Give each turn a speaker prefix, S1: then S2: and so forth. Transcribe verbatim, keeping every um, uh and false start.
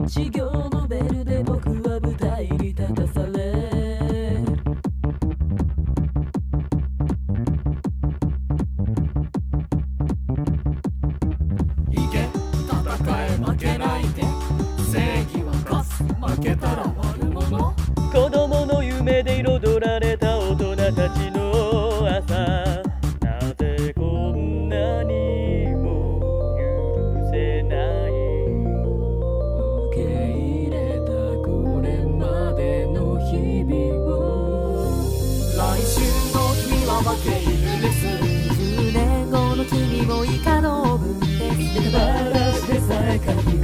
S1: 修行のベルで僕は舞台に立たされ、
S2: いけ戦え負けないで、正義は勝つ負けたら悪者。
S3: 子供の夢で彩られた大人たちの朝、なぜこんなにも許せない。
S1: 受け入れたこれまでの日々を、
S2: 来週の君は負け犬です。
S1: じゅうねんごの君も以下の分です。
S2: 話でさえ限